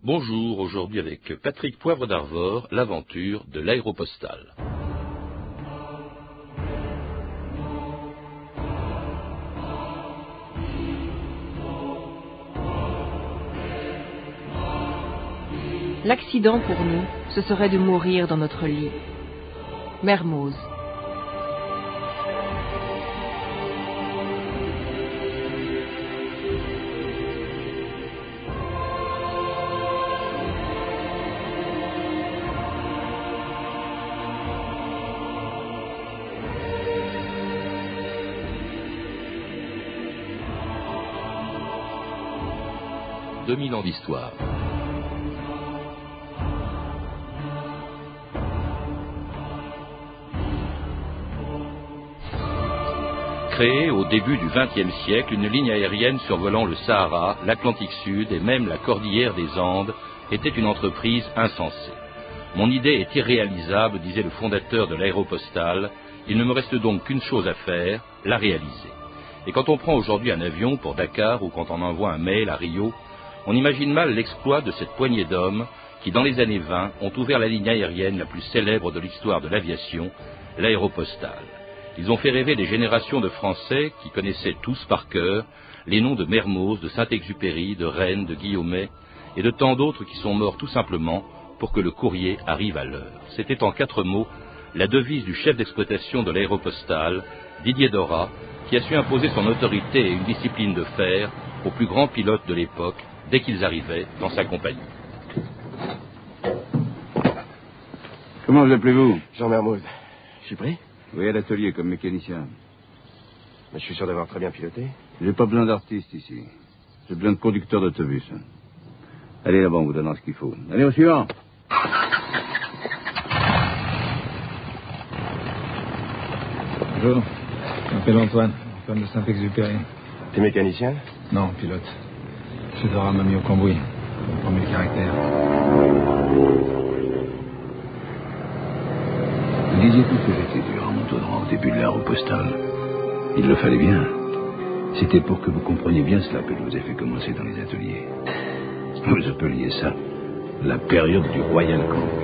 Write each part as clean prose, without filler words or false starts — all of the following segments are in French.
Bonjour, aujourd'hui avec Patrick Poivre d'Arvor, l'aventure de l'aéropostale. L'accident pour nous, ce serait de mourir dans notre lit. Mermoz. « 2000 ans d'histoire. Créée au début du XXe siècle, une ligne aérienne survolant le Sahara, l'Atlantique Sud et même la cordillère des Andes était une entreprise insensée. Mon idée est irréalisable, disait le fondateur de l'aéropostale. Il ne me reste donc qu'une chose à faire, la réaliser. Et quand on prend aujourd'hui un avion pour Dakar ou quand on envoie un mail à Rio, on imagine mal l'exploit de cette poignée d'hommes qui, dans les années 20, ont ouvert la ligne aérienne la plus célèbre de l'histoire de l'aviation, l'aéropostale. Ils ont fait rêver des générations de Français qui connaissaient tous par cœur les noms de Mermoz, de Saint-Exupéry, de Rennes, de Guillaumet et de tant d'autres qui sont morts tout simplement pour que le courrier arrive à l'heure. C'était en 4 mots la devise du chef d'exploitation de l'aéropostale, Didier Dora, qui a su imposer son autorité et une discipline de fer aux plus grands pilotes de l'époque dès qu'ils arrivaient dans sa compagnie. Comment vous appelez-vous? Jean Mermoz. Je suis pris? Oui, à l'atelier comme mécanicien. Mais je suis sûr d'avoir très bien piloté. J'ai pas besoin d'artistes ici. J'ai besoin de conducteurs d'autobus. Allez là-bas, on vous donnera ce qu'il faut. Allez au suivant. Bonjour, je m'appelle Antoine de Saint-Exupéry. T'es mécanicien? Non, pilote. Je Dora m'a mis au cambouis. Pour former le caractère. Vous disiez tout que j'étais dur à Montaudoin au début de l'aéropostale. Il le fallait bien. C'était pour que vous compreniez bien cela que je vous ai fait commencer dans les ateliers. Vous appeliez ça la période du Royal Cambouis.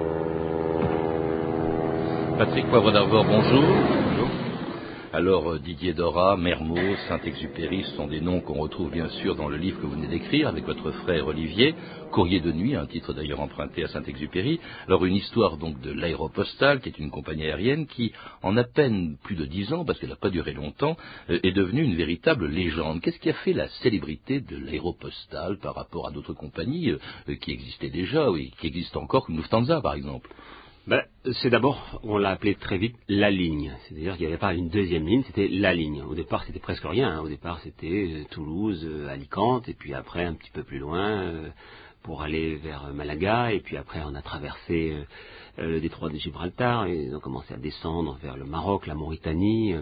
Patrick Poivre d'Arvor, bonjour. Alors, Didier Dora, Mermoz, Saint-Exupéry, ce sont des noms qu'on retrouve bien sûr dans le livre que vous venez d'écrire avec votre frère Olivier, Courrier de nuit, un titre d'ailleurs emprunté à Saint-Exupéry. Alors, une histoire donc de l'aéropostale, qui est une compagnie aérienne qui, en à peine plus de 10 ans, parce qu'elle n'a pas duré longtemps, est devenue une véritable légende. Qu'est-ce qui a fait la célébrité de l'aéropostale par rapport à d'autres compagnies qui existaient déjà, oui, qui existent encore, comme Lufthansa par exemple? C'est d'abord, on l'a appelé très vite la ligne. C'est-à-dire qu'il n'y avait pas une deuxième ligne, c'était la ligne. Au départ, c'était presque rien. Au départ, c'était Toulouse, Alicante, et puis après, un petit peu plus loin, pour aller vers Malaga. Et puis après, on a traversé le détroit de Gibraltar, et ils ont commencé à descendre vers le Maroc, la Mauritanie,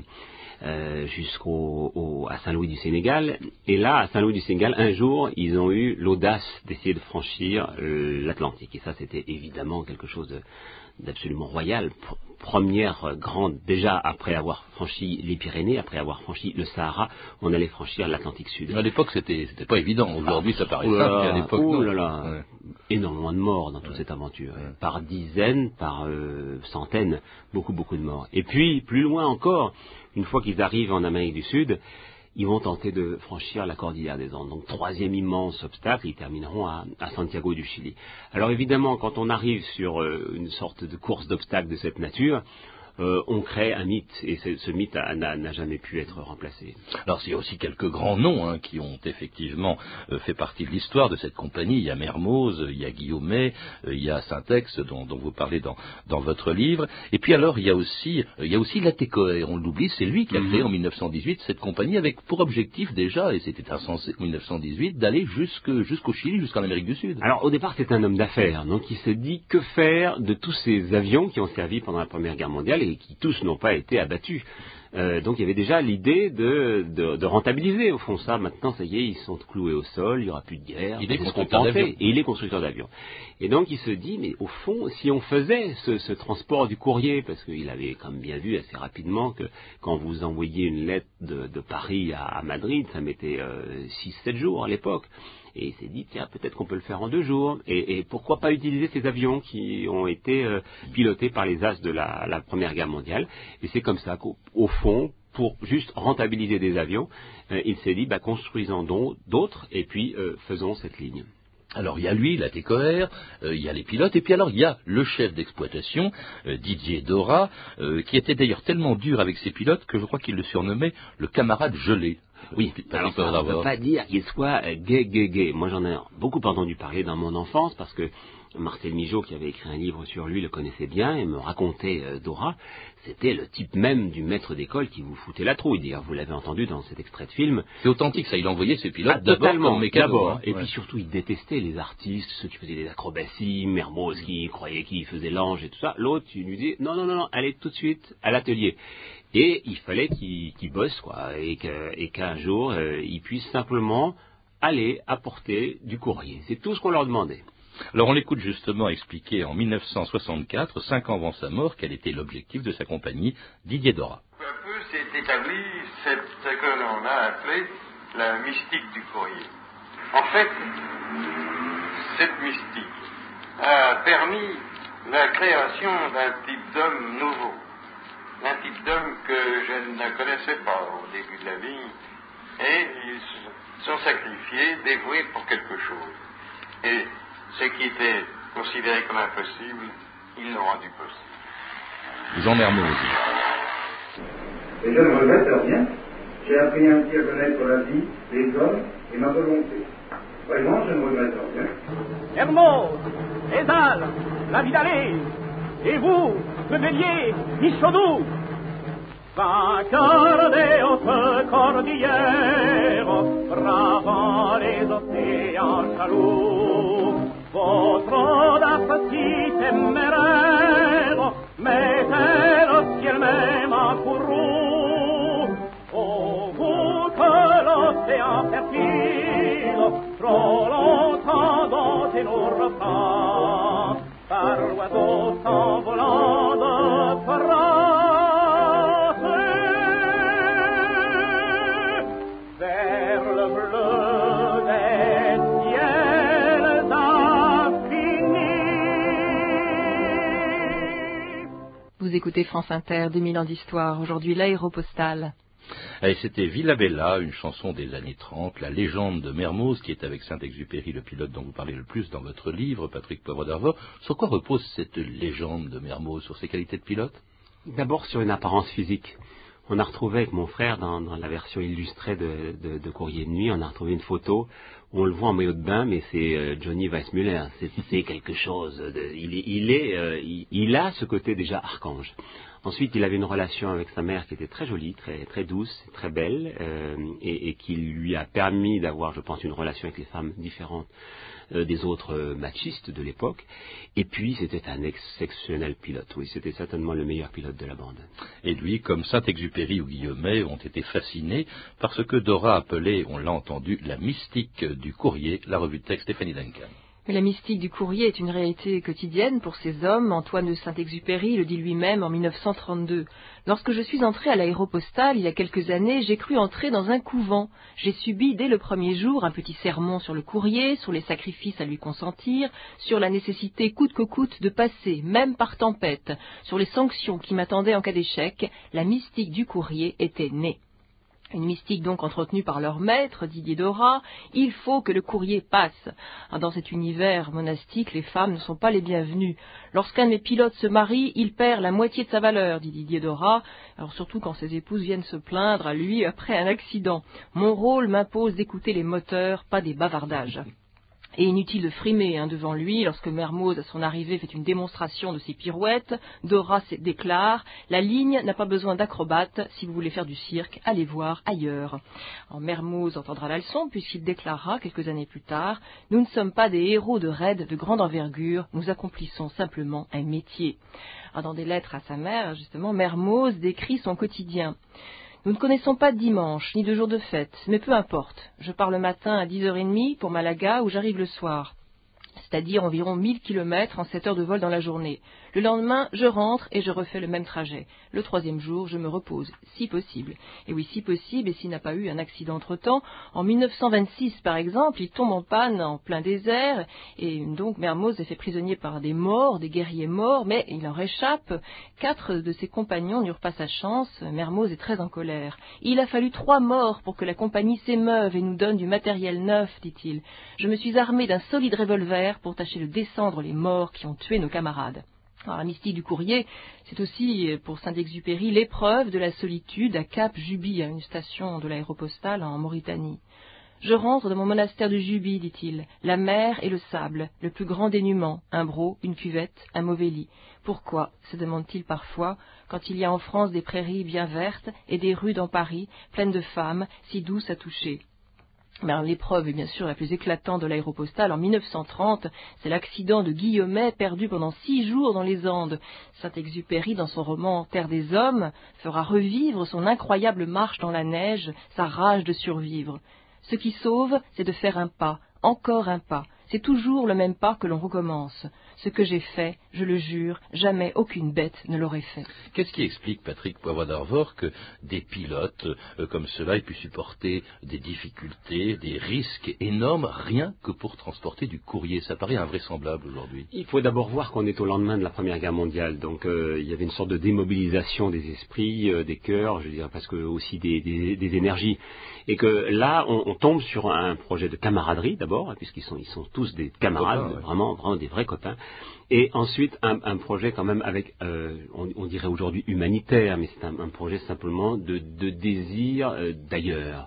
à Saint-Louis du Sénégal. Et là, à Saint-Louis du Sénégal, un jour, ils ont eu l'audace d'essayer de franchir l'Atlantique. Et ça, c'était évidemment quelque chose d'absolument royal. Première grande, déjà après avoir franchi les Pyrénées, après avoir franchi le Sahara, on allait franchir l'Atlantique Sud. À l'époque, c'était pas évident. Aujourd'hui, ça paraît simple, mais à l'époque, non. Ouais. Énormément de morts dans toute cette aventure. Ouais. Par dizaines, par centaines, beaucoup de morts. Et puis, plus loin encore, une fois qu'ils arrivent en Amérique du Sud, ils vont tenter de franchir la cordillère des Andes. Donc, troisième immense obstacle, ils termineront à Santiago du Chili. Alors évidemment, quand on arrive sur une sorte de course d'obstacles de cette nature, on crée un mythe, et ce mythe n'a jamais pu être remplacé. Alors il y a aussi quelques grands noms qui ont effectivement fait partie de l'histoire de cette compagnie. Il y a Mermoz, il y a Guillaumet, il y a Syntex dont vous parlez dans votre livre. Et puis alors il y a aussi Latécoère, on l'oublie, c'est lui qui a créé en 1918 cette compagnie avec pour objectif déjà, et c'était insensé en 1918, d'aller jusqu'au Chili, jusqu'en Amérique du Sud. Alors au départ c'est un homme d'affaires, donc il se dit que faire de tous ces avions qui ont servi pendant la Première Guerre mondiale et qui tous n'ont pas été abattus. Donc il y avait déjà l'idée de rentabiliser au fond ça. Maintenant ça y est, ils sont cloués au sol, il n'y aura plus de guerre. Il est constructeur d'avions. Et il est constructeur d'avions. Et donc il se dit, mais au fond, si on faisait ce transport du courrier, parce qu'il avait quand même bien vu assez rapidement que quand vous envoyiez une lettre de Paris à Madrid, ça mettait 6-7 jours à l'époque. Et il s'est dit, tiens, peut-être qu'on peut le faire en 2 jours. Et pourquoi pas utiliser ces avions qui ont été pilotés par les as de la Première Guerre mondiale. Et c'est comme ça qu'au fond, pour juste rentabiliser des avions, il s'est dit, construisons d'autres et puis faisons cette ligne. Alors il y a lui, la TCOR, il y a les pilotes, et puis alors il y a le chef d'exploitation, Didier Dora, qui était d'ailleurs tellement dur avec ses pilotes que je crois qu'il le surnommait le camarade gelé. Oui, alors ça ne veut pas dire qu'il soit gay. Moi j'en ai beaucoup entendu parler dans mon enfance parce que Marcel Migeot, qui avait écrit un livre sur lui, le connaissait bien et me racontait Dora. C'était le type même du maître d'école qui vous foutait la trouille. D'ailleurs, vous l'avez entendu dans cet extrait de film. C'est authentique, ça. Il envoyait ses pilotes d'abord comme mécanos. Et puis surtout, il détestait les artistes, ceux qui faisaient des acrobaties, Mermoz qui croyait qu'il faisait l'ange et tout ça. L'autre, il lui disait non, allez tout de suite à l'atelier. Et il fallait qu'il bosse, quoi, et qu'un jour, il puisse simplement aller apporter du courrier. C'est tout ce qu'on leur demandait. Alors on l'écoute justement expliquer en 1964, 5 ans avant sa mort, quel était l'objectif de sa compagnie, Didier Dora. Peu à peu s'est établie ce que l'on a appelé la mystique du courrier. En fait, cette mystique a permis la création d'un type d'homme nouveau, d'un type d'homme que je ne connaissais pas au début de la vie, et ils sont sacrifiés, dévoués pour quelque chose. Et ce qui était considéré comme impossible, ils l'ont rendu possible. Jean Mermoz. Et je ne regrette rien. J'ai appris ainsi à connaître la vie, les hommes et ma volonté. Vraiment, je ne regrette rien. Mermoz, Ézal, la Vidalais, et vous, le Bélier, Michaudou, vainqueurs des hautes cordillères, bravant les océans jaloux. Votre audace si téméraire mettait le ciel même en courroux. Oh, vous que l'océan fertile trop longtemps dompté nos repas par l'oiseau s'envolant de France vers le bleu des ciels. Vous écoutez France Inter, 2000 ans d'histoire, aujourd'hui l'Aéropostale. Et c'était Villa Bella, une chanson des années 30, la légende de Mermoz, qui est avec Saint-Exupéry, le pilote dont vous parlez le plus dans votre livre, Patrick Poivre d'Arvor. Sur quoi repose cette légende de Mermoz? Sur ses qualités de pilote? D'abord sur une apparence physique. On a retrouvé avec mon frère, dans la version illustrée de Courrier de nuit, on a retrouvé une photo où on le voit en maillot de bain, mais c'est Johnny Weissmuller. C'est quelque chose. Il a ce côté déjà archange. Ensuite, il avait une relation avec sa mère qui était très jolie, très, très douce, très belle, et qui lui a permis d'avoir, je pense, une relation avec les femmes différentes des autres machistes de l'époque. Et puis, c'était un exceptionnel pilote. Oui, c'était certainement le meilleur pilote de la bande. Et lui, comme Saint-Exupéry ou Guillemet, ont été fascinés par ce que Dora appelait, on l'a entendu, la mystique du courrier, la revue de texte Stéphanie Duncan. Mais la mystique du courrier est une réalité quotidienne pour ces hommes. Antoine de Saint-Exupéry le dit lui-même en 1932. Lorsque je suis entré à l'Aéropostale il y a quelques années, j'ai cru entrer dans un couvent. J'ai subi dès le premier jour un petit sermon sur le courrier, sur les sacrifices à lui consentir, sur la nécessité coûte que coûte de passer, même par tempête, sur les sanctions qui m'attendaient en cas d'échec. La mystique du courrier était née. Une mystique donc entretenue par leur maître, Didier Dora, il faut que le courrier passe. Dans cet univers monastique, les femmes ne sont pas les bienvenues. Lorsqu'un de mes pilotes se marie, il perd la moitié de sa valeur, dit Didier Dora, alors surtout quand ses épouses viennent se plaindre à lui après un accident. Mon rôle m'impose d'écouter les moteurs, pas des bavardages. Et inutile de frimer devant lui, lorsque Mermoz, à son arrivée, fait une démonstration de ses pirouettes, Dora déclare « La ligne n'a pas besoin d'acrobates, si vous voulez faire du cirque, allez voir ailleurs ». Mermoz entendra la leçon, puisqu'il déclarera, quelques années plus tard « Nous ne sommes pas des héros de raid de grande envergure, nous accomplissons simplement un métier ». Dans des lettres à sa mère, justement, Mermoz décrit son quotidien. Nous ne connaissons pas de dimanche, ni de jour de fête, mais peu importe. Je pars le matin à 10h30 pour Malaga, où j'arrive le soir. c'est-à-dire environ 1000 km en 7 heures de vol dans la journée. Le lendemain, je rentre et je refais le même trajet. Le 3e jour, je me repose, si possible. Et oui, si possible, et s'il n'a pas eu un accident entre-temps, en 1926 par exemple, il tombe en panne en plein désert, et donc Mermoz est fait prisonnier par des morts, des guerriers morts, mais il en réchappe. 4 de ses compagnons n'eurent pas sa chance. Mermoz est très en colère. Il a fallu 3 morts pour que la compagnie s'émeuve et nous donne du matériel neuf, dit-il. Je me suis armé d'un solide revolver pour tâcher de descendre les morts qui ont tué nos camarades. Alors, la mystique du courrier, c'est aussi, pour Saint-Exupéry, l'épreuve de la solitude à Cap Juby, à une station de l'aéropostale en Mauritanie. Je rentre dans mon monastère de Juby, dit-il. La mer et le sable, le plus grand dénuement, un broc, une cuvette, un mauvais lit. Pourquoi, se demande-t-il parfois, quand il y a en France des prairies bien vertes et des rues dans Paris, pleines de femmes, si douces à toucher? Mais l'épreuve est bien sûr la plus éclatante de l'aéropostale en 1930, c'est l'accident de Guillaumet perdu pendant 6 jours dans les Andes. Saint-Exupéry, dans son roman Terre des Hommes, fera revivre son incroyable marche dans la neige, sa rage de survivre. Ce qui sauve, c'est de faire un pas, encore un pas. C'est toujours le même pas que l'on recommence. Ce que j'ai fait, je le jure, jamais aucune bête ne l'aurait fait. Qu'est-ce qui explique, Patrick Poivre d'Arvor, que des pilotes comme cela aient pu supporter des difficultés, des risques énormes, rien que pour transporter du courrier? Ça paraît invraisemblable aujourd'hui. Il faut d'abord voir qu'on est au lendemain de la Première Guerre mondiale, donc il y avait une sorte de démobilisation des esprits, des cœurs, je dirais presque aussi des énergies, et que là on tombe sur un projet de camaraderie d'abord, puisqu'ils sont tous des camarades, copains, ouais. vraiment des vrais copains. Et ensuite, un projet quand même avec, on dirait aujourd'hui humanitaire, mais c'est un projet simplement de désir d'ailleurs.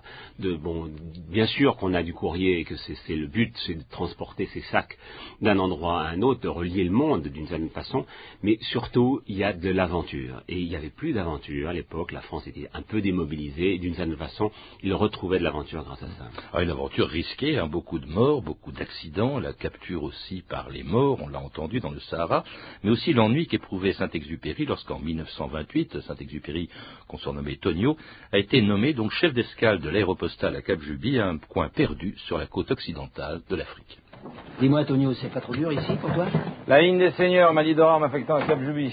Bien sûr qu'on a du courrier et que c'est le but, c'est de transporter ces sacs d'un endroit à un autre, de relier le monde d'une certaine façon, mais surtout, il y a de l'aventure. Et il n'y avait plus d'aventure à l'époque, la France était un peu démobilisée, et d'une certaine façon, ils retrouvaient de l'aventure grâce à ça. Alors, une aventure risquée, beaucoup de morts, beaucoup d'accidents, la capture aussi par les morts, on l'a entendu dans le Sahara, mais aussi l'ennui qu'éprouvait Saint-Exupéry lorsqu'en 1928, Saint-Exupéry, qu'on surnommait Tonio, a été nommé donc chef d'escale de l'aéropostale à Cap Juby, un coin perdu sur la côte occidentale de l'Afrique. Dis-moi, Tonio, c'est pas trop dur ici pour toi? La ligne des seigneurs m'a dit d'or m'affectant à Cap Juby.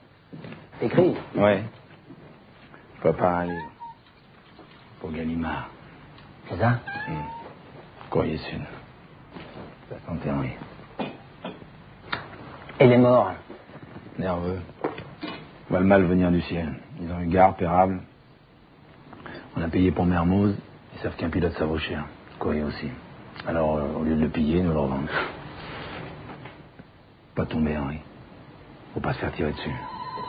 Écrit? Ouais. Je peux pas aller. Pour Gallimard. C'est ça? Courrier Sud. Ça sentait Henri. Et les morts? Nerveux. On voit le mal venir du ciel. Ils ont eu garde, pérable. On a payé pour Mermoz. Ils savent qu'un pilote ça vaut cher. Courrier aussi. Alors, au lieu de le piller, nous le revendons. Pas tomber, Henri. Faut pas se faire tirer dessus.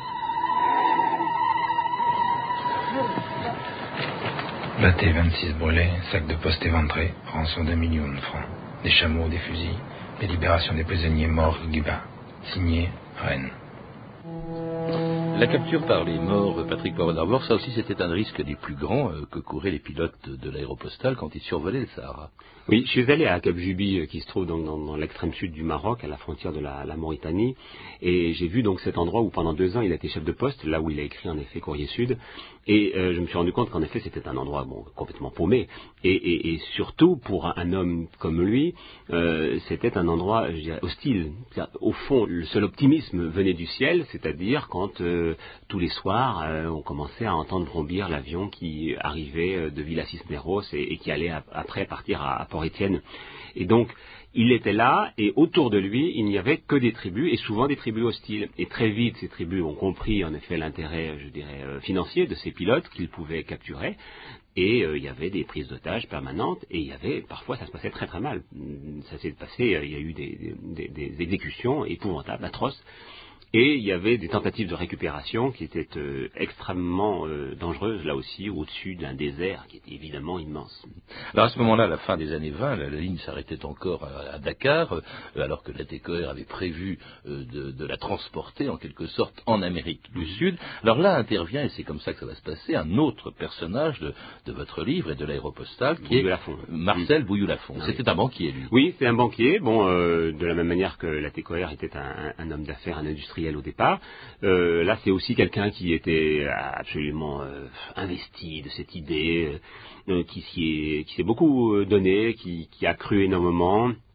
Bâté 26 brûlés, sac de poste éventré, rançon d'1 million de francs. Des chameaux, des fusils, des libérations des prisonniers morts au Guiba. Signé Rennes. La capture par les morts, Patrick Poivre d'Arvor, ça aussi c'était un risque des plus grands que couraient les pilotes de l'aéropostale quand ils survolaient le Sahara. Oui, je suis allé à Cap Juby, qui se trouve dans l'extrême sud du Maroc, à la frontière de la Mauritanie, et j'ai vu donc cet endroit où pendant 2 ans il a été chef de poste, là où il a écrit en effet Courrier Sud, et je me suis rendu compte qu'en effet c'était un endroit complètement paumé, et surtout pour un homme comme lui, c'était un endroit, je dirais, hostile. Au fond, le seul optimisme venait du ciel, c'est-à-dire quand tous les soirs on commençait à entendre vrombir l'avion qui arrivait de Villa Cisneros et qui allait après partir à Port-Étienne. Et donc, il était là, et autour de lui, il n'y avait que des tribus, et souvent des tribus hostiles. Et très vite, ces tribus ont compris, en effet, l'intérêt, je dirais, financier de ces pilotes qu'ils pouvaient capturer. Et il y avait des prises d'otages permanentes, et il y avait, parfois, ça se passait très très mal. Ça s'est passé, il y a eu des exécutions épouvantables, atroces. Et il y avait des tentatives de récupération qui étaient extrêmement dangereuses, là aussi, au-dessus d'un désert qui était évidemment immense. Alors à ce moment-là, à la fin des années 20, la ligne s'arrêtait encore à Dakar, alors que la TCOR avait prévu de la transporter en quelque sorte en Amérique du Sud. Alors là intervient, et c'est comme ça que ça va se passer, un autre personnage de votre livre et de l'aéropostale, qui est Marcel Bouilloux-Lafont. Ah, C'était un banquier, lui. Oui, c'est un banquier, de la même manière que la TCOR était un homme d'affaires, un industriel au départ. Là, c'est aussi quelqu'un qui était absolument investi de cette idée, qui s'est beaucoup donné, qui a cru énormément.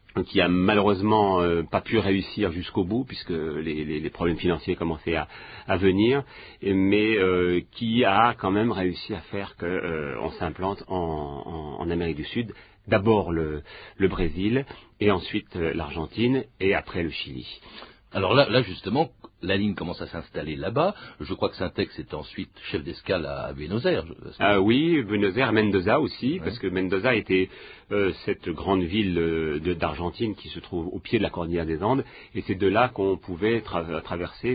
qui a malheureusement pas pu réussir jusqu'au bout puisque les problèmes financiers commençaient à venir, mais qui a quand même réussi à faire qu'on s'implante en Amérique du Sud. D'abord le Brésil, et ensuite l'Argentine, et après le Chili. Alors là justement, la ligne commence à s'installer là-bas. Je crois que Syntex est ensuite chef d'escale à Buenos Aires. Oui, Buenos Aires, Mendoza aussi, parce que Mendoza était cette grande ville d'Argentine qui se trouve au pied de la cordillère des Andes, et c'est de là qu'on pouvait traverser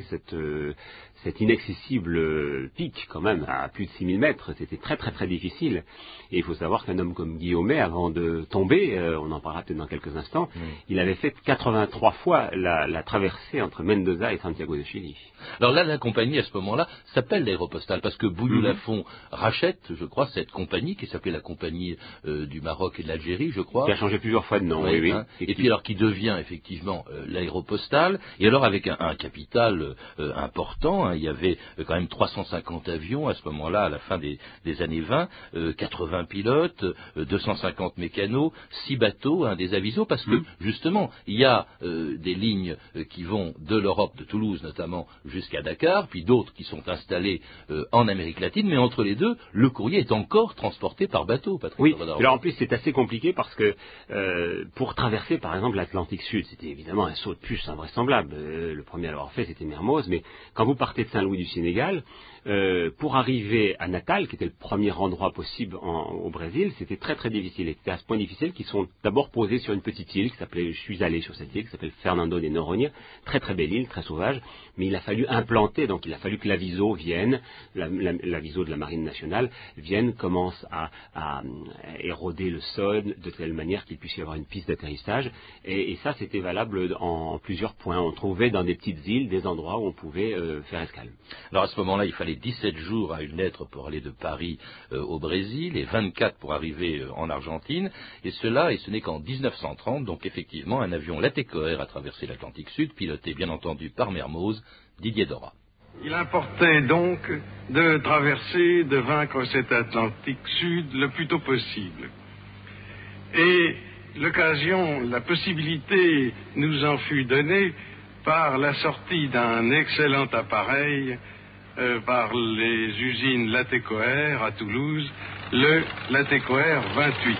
cet inaccessible pic quand même, à plus de 6000 mètres. C'était très très très difficile. Et il faut savoir qu'un homme comme Guillaumet, avant de tomber, on en parlera peut-être dans quelques instants, il avait fait 83 fois la traversée entre Mendoza et Santiago de Chili. Alors là, la compagnie, à ce moment-là, s'appelle l'Aéropostale, parce que Bouilloux-Lafont rachète, je crois, cette compagnie, qui s'appelait la Compagnie du Maroc et de l'Algérie, je crois. Qui a changé plusieurs fois de nom, oui. Hein. Et puis alors, qui devient effectivement l'Aéropostale, et alors avec un capital important, hein, il y avait quand même 350 avions à ce moment-là, à la fin des années 20, 80 pilotes, 250 mécanos, 6 bateaux, des avisos, parce que justement, il y a des lignes qui vont de l'Europe, de Toulouse notamment, jusqu'à Dakar, puis d'autres qui sont installées en Amérique latine, mais entre les deux, le courrier est encore transporté par bateau, Patrick. Oui, alors en plus c'est assez compliqué parce que pour traverser par exemple l'Atlantique Sud, c'était évidemment un saut de puce invraisemblable. Le premier à l'avoir fait c'était Mermoz, mais quand vous partez de Saint-Louis du Sénégal, pour arriver à Natal, qui était le premier endroit possible au Brésil, c'était très très difficile. Et c'était à ce point difficile qu'ils sont d'abord posés sur une petite île qui s'appelait, je suis allé sur cette île, qui s'appelle Fernando de Noronha, très très belle île, très sauvage, mais il a fallu implanter, donc il a fallu que l'Aviso vienne, l'Aviso de la Marine nationale vienne, commence à éroder le sol de telle manière qu'il puisse y avoir une piste d'atterrissage, et ça c'était valable en plusieurs points. On trouvait dans des petites îles des endroits où on pouvait faire escale. Alors à ce moment-là, il fallait 17 jours à une lettre pour aller de Paris au Brésil et 24 pour arriver en Argentine, et ce n'est qu'en 1930, donc effectivement, un avion Latécoère a traversé l'Atlantique Sud, piloté bien entendu par Mermoz, Didier Dora. Il importait donc de traverser, de vaincre cet Atlantique Sud le plus tôt possible. Et l'occasion, la possibilité nous en fut donnée par la sortie d'un excellent appareil par les usines Latécoère à Toulouse, le Latécoère 28.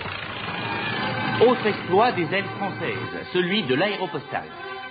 Autre exploit des ailes françaises, celui de l'Aéropostale.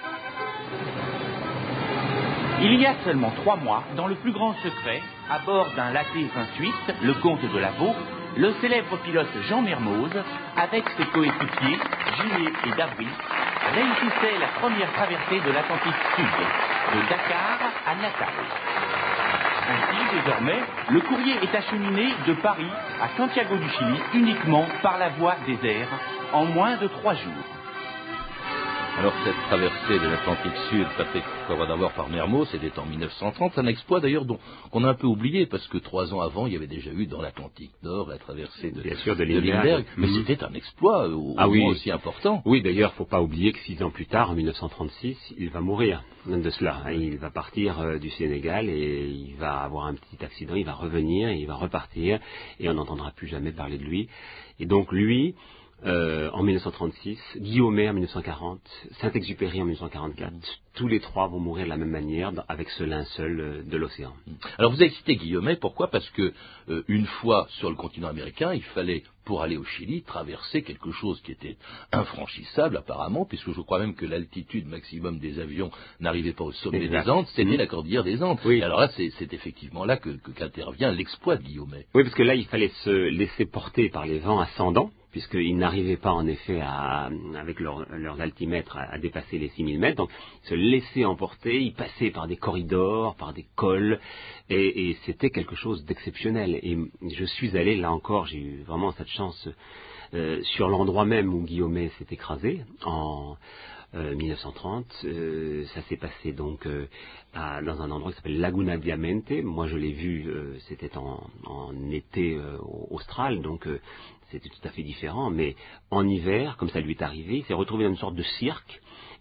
Il y a seulement 3 mois, dans le plus grand secret, à bord d'un Laté 28, le comte de Lavaux, le célèbre pilote Jean Mermoz, avec ses coéquipiers Gillet et Davry, réussissait la première traversée de l'Atlantique Sud, de Dakar à Natal. Ainsi, désormais, le courrier est acheminé de Paris à Santiago du Chili uniquement par la voie des airs, en moins de 3 jours. Alors cette traversée de l'Atlantique Sud, Patrick d'abord par Mermoz, c'était en 1930, un exploit d'ailleurs qu'on a un peu oublié, parce que 3 ans avant, il y avait déjà eu dans l'Atlantique Nord la traversée de Lindbergh, mais c'était un exploit moins aussi important. Oui, d'ailleurs, il ne faut pas oublier que 6 ans plus tard, en 1936, il va mourir de cela. Il va partir du Sénégal et il va avoir un petit accident, il va revenir, et il va repartir, et on n'entendra plus jamais parler de lui. Et donc lui... en 1936, Guillaumet en 1940, Saint-Exupéry en 1944, tous les 3 vont mourir de la même manière avec ce linceul de l'océan. Alors vous avez cité Guillaumet, pourquoi ? Parce que une fois sur le continent américain, il fallait, pour aller au Chili, traverser quelque chose qui était infranchissable apparemment, puisque je crois même que l'altitude maximum des avions n'arrivait pas au sommet des Andes, c'était la cordillère des Andes. Oui. Et alors là, c'est effectivement là qu'intervient l'exploit de Guillaumet. Oui, parce que là, il fallait se laisser porter par les vents ascendants, puisqu'ils n'arrivaient pas en effet avec leurs altimètres à dépasser les 6000 mètres, donc se laisser emporter, ils passaient par des corridors, par des cols, et c'était quelque chose d'exceptionnel. Et je suis allé, là encore, j'ai eu vraiment cette chance, sur l'endroit même où Guillaumet s'est écrasé, en 1930, ça s'est passé donc dans un endroit qui s'appelle Laguna Diamante. Moi je l'ai vu, c'était en été austral, donc c'était tout à fait différent, mais en hiver, comme ça lui est arrivé, il s'est retrouvé dans une sorte de cirque,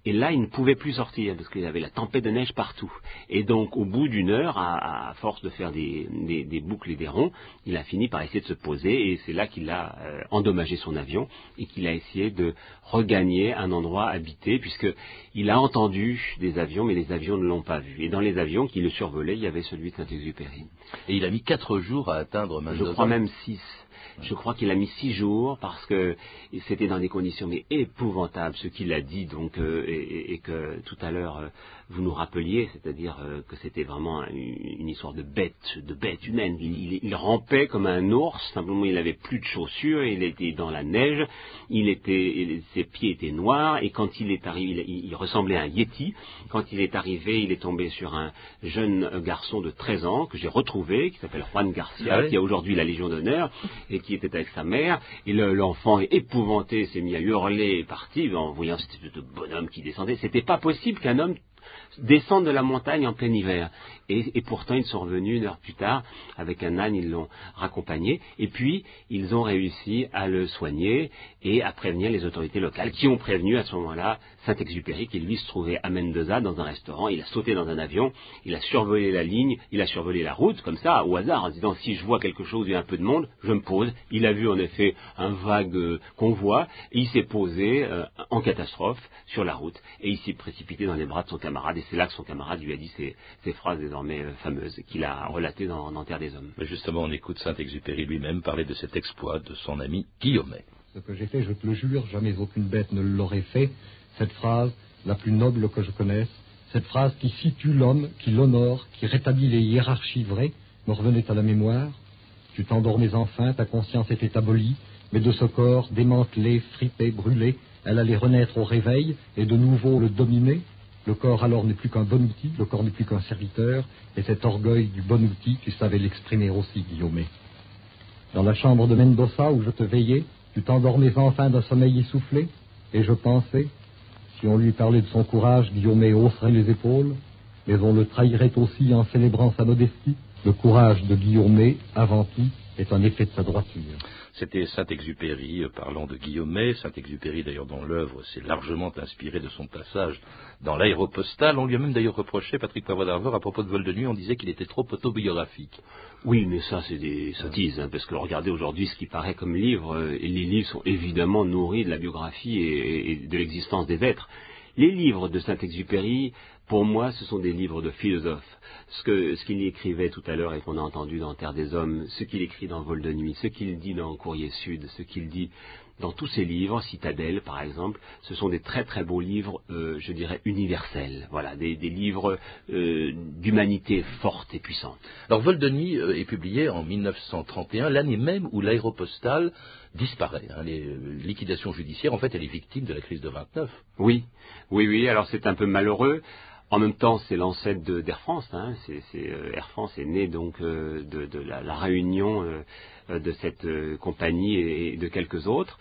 Et là, il ne pouvait plus sortir parce qu'il y avait la tempête de neige partout. Et donc, au bout d'une heure, à force de faire des boucles et des ronds, il a fini par essayer de se poser. Et c'est là qu'il a endommagé son avion et qu'il a essayé de regagner un endroit habité, puisqu'il a entendu des avions, mais les avions ne l'ont pas vu. Et dans les avions qui le survolaient, il y avait celui de Saint-Exupéry. Et il a mis 4 jours à atteindre Mendoza. Je crois même 6. Je crois qu'il a mis 6 jours parce que c'était dans des conditions mais épouvantables, ce qu'il a dit donc et que tout à l'heure vous nous rappeliez, c'est-à-dire que c'était vraiment une histoire de bête humaine. Il rampait comme un ours, simplement il n'avait plus de chaussures, il était dans la neige, ses pieds étaient noirs et quand il est arrivé, il ressemblait à un yéti. Quand il est arrivé, il est tombé sur un jeune garçon de 13 ans que j'ai retrouvé, qui s'appelle Juan Garcia, qui a aujourd'hui la Légion d'honneur et qui était avec sa mère. Et l'enfant, épouvanté, s'est mis à hurler et parti en voyant cette espèce de bonhomme qui descendait. C'était pas possible qu'un homme descendent de la montagne en plein hiver. Et pourtant, ils sont revenus une heure plus tard, avec un âne, ils l'ont raccompagné, et puis ils ont réussi à le soigner et à prévenir les autorités locales, qui ont prévenu à ce moment-là Saint-Exupéry, qui lui se trouvait à Mendoza, dans un restaurant. Il a sauté dans un avion, il a survolé la ligne, il a survolé la route, comme ça, au hasard, en se disant, si je vois quelque chose, il y a un peu de monde, je me pose. Il a vu en effet un vague convoi, et il s'est posé en catastrophe sur la route, et il s'est précipité dans les bras de son camarade, et c'est là que son camarade lui a dit ces phrases désormais fameuses qu'il a relatées dans Terre des Hommes. Mais justement, on écoute Saint-Exupéry lui-même parler de cet exploit de son ami Guillaumet. Ce que j'ai fait, je te le jure, jamais aucune bête ne l'aurait fait. Cette phrase, la plus noble que je connaisse, cette phrase qui situe l'homme, qui l'honore, qui rétablit les hiérarchies vraies, me revenait à la mémoire. Tu t'endormais enfin, ta conscience était abolie, mais de ce corps démantelé, fripé, brûlé, elle allait renaître au réveil et de nouveau le dominer. Le corps alors n'est plus qu'un bon outil, le corps n'est plus qu'un serviteur, et cet orgueil du bon outil, tu savais l'exprimer aussi, Guillaumet. Dans la chambre de Mendoza où je te veillais, tu t'endormais enfin d'un sommeil essoufflé, et je pensais, si on lui parlait de son courage, Guillaumet hausserait les épaules, mais on le trahirait aussi en célébrant sa modestie. Le courage de Guillaumet, avant tout, est un effet de sa droiture. C'était Saint-Exupéry parlant de Guillaumet. Saint-Exupéry, d'ailleurs, dans l'œuvre, s'est largement inspiré de son passage dans l'Aéropostale. On lui a même d'ailleurs reproché, Patrick Poivre d'Arvor, à propos de Vol de nuit, on disait qu'il était trop autobiographique. Oui, mais ça, c'est des sottises, parce que regardez aujourd'hui ce qui paraît comme livre, et les livres sont évidemment nourris de la biographie et de l'existence des êtres. Les livres de Saint-Exupéry, pour moi, ce sont des livres de philosophes. Ce qu'il écrivait tout à l'heure et qu'on a entendu dans Terre des Hommes, ce qu'il écrit dans Vol de nuit, ce qu'il dit dans Courrier Sud, ce qu'il dit dans tous ses livres, Citadelle par exemple, ce sont des très très beaux livres, je dirais, universels. Voilà, des livres d'humanité forte et puissante. Alors Vol de nuit est publié en 1931, l'année même où l'Aéropostale disparaît. Les liquidations judiciaires, en fait, elle est victime de la crise de 29. Oui, alors c'est un peu malheureux. En même temps, c'est l'ancêtre d'Air France. Air France est né donc de la réunion de cette compagnie et de quelques autres.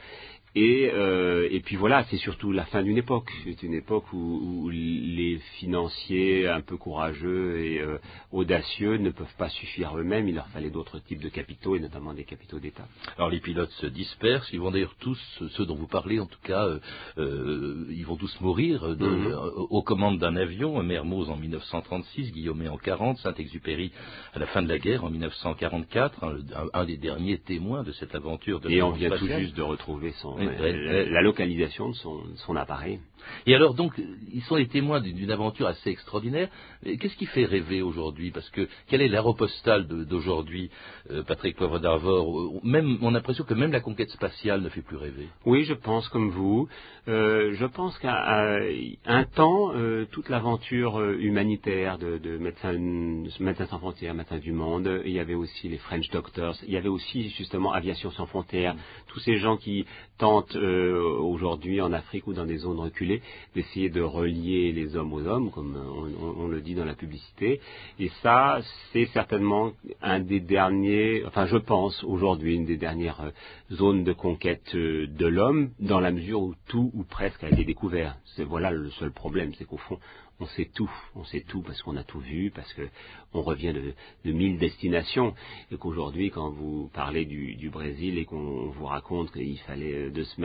Et puis voilà, c'est surtout la fin d'une époque. C'est une époque où les financiers un peu courageux et audacieux ne peuvent pas suffire eux-mêmes. Il leur fallait d'autres types de capitaux, et notamment des capitaux d'État. Alors les pilotes se dispersent. Ils vont d'ailleurs tous, ceux dont vous parlez en tout cas, ils vont tous mourir aux commandes d'un avion. Mermoz en 1936, Guillaumet en 40, Saint-Exupéry à la fin de la guerre en 1944, un des derniers témoins de cette aventure de Et on vient tout juste de retrouver la localisation de son appareil. Et alors donc, ils sont les témoins d'une aventure assez extraordinaire. Qu'est-ce qui fait rêver aujourd'hui? Parce que quelle est l'Aéropostale d'aujourd'hui, Patrick Poivre d'Arvor? Même, on a l'impression que même la conquête spatiale ne fait plus rêver. Oui, je pense comme vous. Je pense qu'à un temps, toute l'aventure humanitaire de Médecins sans frontières, Médecins du monde, il y avait aussi les French Doctors, il y avait aussi justement Aviation sans frontières, tous ces gens qui tentent aujourd'hui en Afrique ou dans des zones reculées d'essayer de relier les hommes aux hommes, comme on le dit dans la publicité. Et ça, c'est certainement un des derniers, enfin je pense aujourd'hui, une des dernières zones de conquête de l'homme, dans la mesure où tout ou presque a été découvert. Voilà le seul problème, c'est qu'au fond, on sait tout parce qu'on a tout vu, parce que on revient de 1000 destinations, et qu'aujourd'hui, quand vous parlez du Brésil et qu'on vous raconte qu'il fallait 2 semaines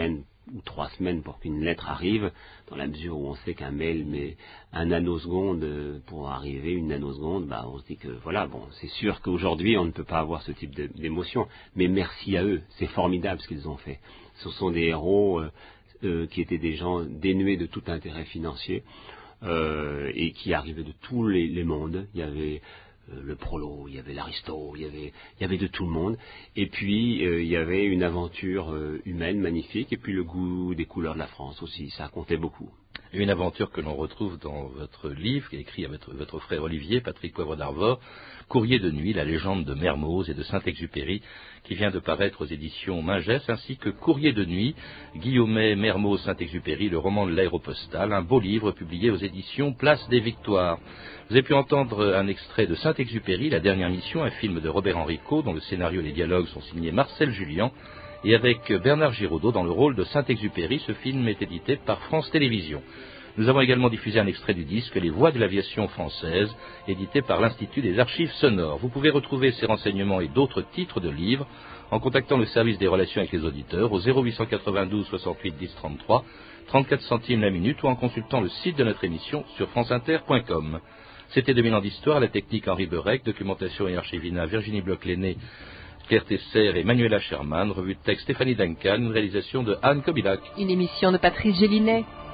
ou 3 semaines pour qu'une lettre arrive, dans la mesure où on sait qu'un mail met un nanoseconde pour arriver, une nanoseconde, on se dit que voilà, bon, c'est sûr qu'aujourd'hui on ne peut pas avoir ce type d'émotion, mais merci à eux, c'est formidable ce qu'ils ont fait. Ce sont des héros qui étaient des gens dénués de tout intérêt financier et qui arrivaient de tous les mondes. Il y avait le prolo, il y avait l'aristo, il y avait de tout le monde, et puis il y avait une aventure humaine magnifique, et puis le goût des couleurs de la France aussi, ça comptait beaucoup. Une aventure que l'on retrouve dans votre livre, qui est écrit avec votre frère Olivier, Patrick Poivre d'Arvor, Courrier de nuit, la légende de Mermoz et de Saint-Exupéry, qui vient de paraître aux éditions Mingès, ainsi que Courrier de nuit, Guillaumet, Mermoz, Saint-Exupéry, le roman de l'aéropostale, un beau livre publié aux éditions Place des Victoires. Vous avez pu entendre un extrait de Saint-Exupéry, La dernière mission, un film de Robert Enrico, dont le scénario et les dialogues sont signés Marcel Julien, et avec Bernard Giraudot dans le rôle de Saint-Exupéry. Ce film est édité par France Télévisions. Nous avons également diffusé un extrait du disque Les Voix de l'aviation française, édité par l'Institut des archives sonores. Vous pouvez retrouver ces renseignements et d'autres titres de livres en contactant le service des relations avec les auditeurs au 0892 68 10 33, 34 centimes la minute, ou en consultant le site de notre émission sur franceinter.com. C'était 2000 ans d'histoire, la technique Henri Berec, documentation et archivina Virginie Bloch-Lenné, Claire Tesser et Manuela Sherman, revue de texte Stéphanie Duncan, une réalisation de Anne Kobilac. Une émission de Patrice Gélinet.